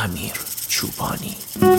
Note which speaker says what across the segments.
Speaker 1: امیر چوپانی.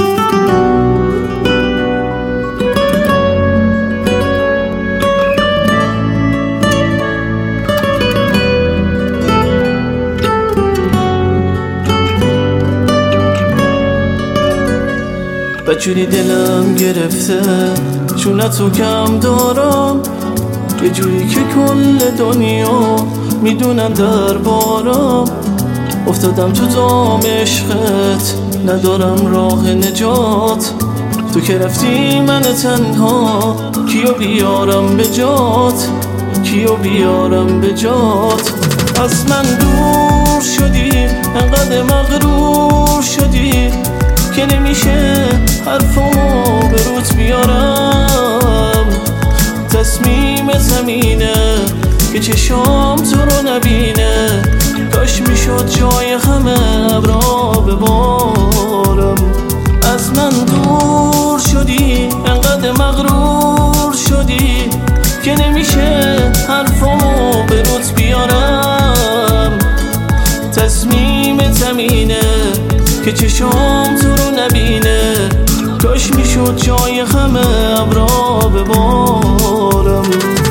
Speaker 2: بجوری دلم گرفته چون تو کم دارم، یه جوری که کل دنیا میدونن دربارم. افتادم تو دام عشقت، ندارم راه نجات. تو که رفتی من تنها، کیو بیارم به جات، کیو بیارم به جات. از من دور شدی، انقدر مغرور شدی که نمیشه حرفمو به روت بیارم. تصمیم زمینه که چشام تو رو نبینه، کاش میشد جای همه ابرا ببارم. از من دور شدی، انقدر مغرور شدی که نمیشه حرفمو به روت بیارم. تصمیم زمینه که چشام تو رو نبینه، کاش میشد جای همه ابرا ببارم.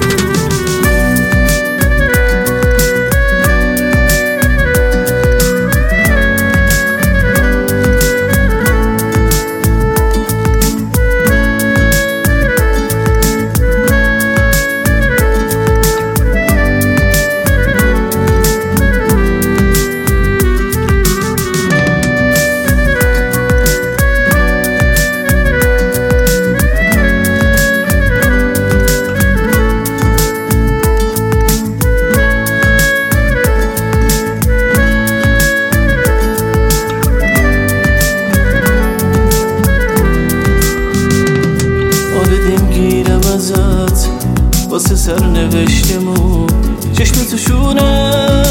Speaker 2: واسه سرنوشتمو چشم تو شوره،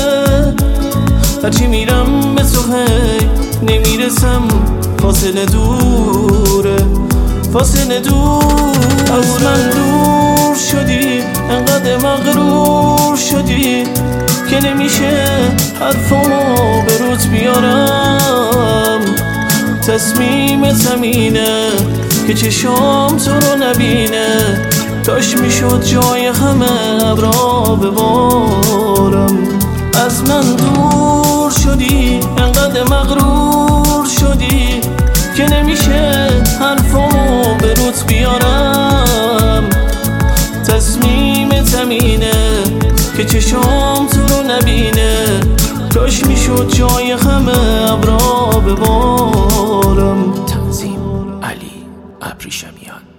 Speaker 2: هرچی میرم به تو هی نمیرسم. فاصله دوره، فاصله دور. از من دور شدی، انقدر مغرور شدی که نمیشه حرفمو به روت بیارم. تصمیم زمینه که چشام تو رو نبینه، کاش میشد جای همه ابرا ببارم. از من دور شدی، انقدر مغرور شدی که نمیشه حرفمو به روت بیارم. تصمیم زمینه که چشام تو رو نبینه، کاش میشد جای همه ابرا ببارم.
Speaker 1: تنظیم علی ابریشمیان.